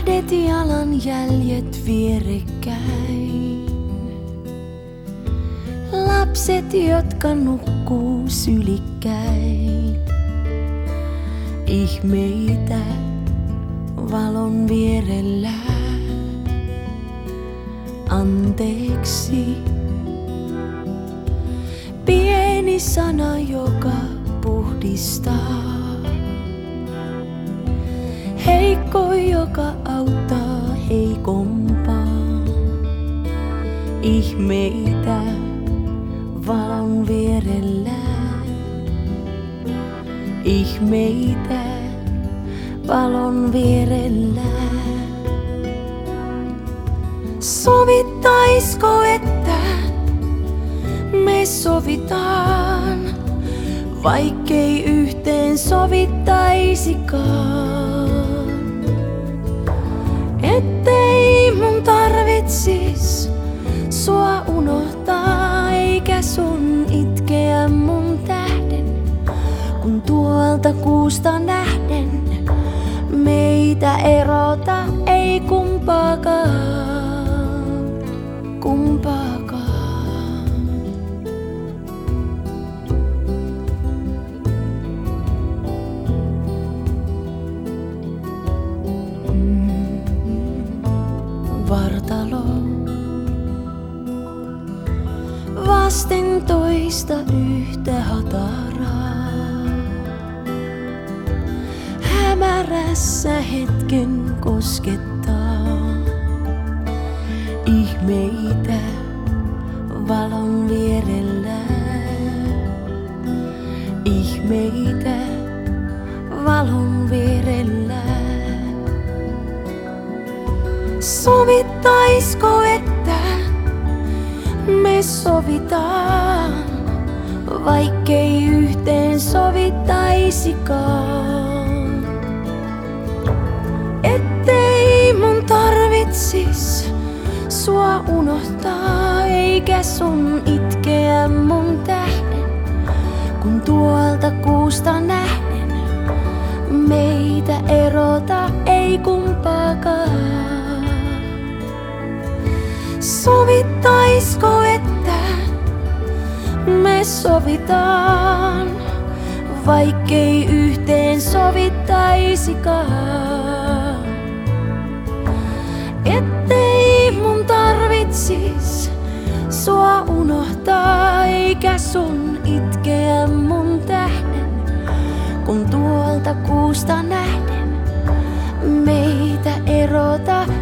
Tähdet jalanjäljet vierekkäin. Lapset, jotka nukkuu sylikkäin. Ihmeitä valon vierellä. Anteeksi. Pieni sana, joka puhdistaa. Heikko, joka auttaa heikompaa. Ihmeitä valon vierellä. Ihmeitä valon vierellä. Sovittaisko, että me sovitaan, vaikkei yhteen sovittaisikaan? Ettei mun tarvitsis sua unohtaa, eikä sun itkeä mun tähden, kun tuolta kuusta nähden meitä erota ei kumpaakaan. Vartalo vasten toista yhtä hataraa. Hämärässä hetken koskettaa. Ihmeitä valon vierellä. Ihmeitä valon vierellä. Sovittaisko, että me sovitaan, vaikkei yhteen sovittaisikaan? Ettei mun tarvitsis sua unohtaa, eikä sun itkeä mun tähden, kun tuolta kuusta nähden meitä erota ei kumpaakaan. Sovittaisko, että me sovitaan, vaikkei yhteen sovittaisikaan? Ettei mun tarvitsis sua unohtaa, eikä sun itkeä mun tähden, kun tuolta kuusta nähden meitä erota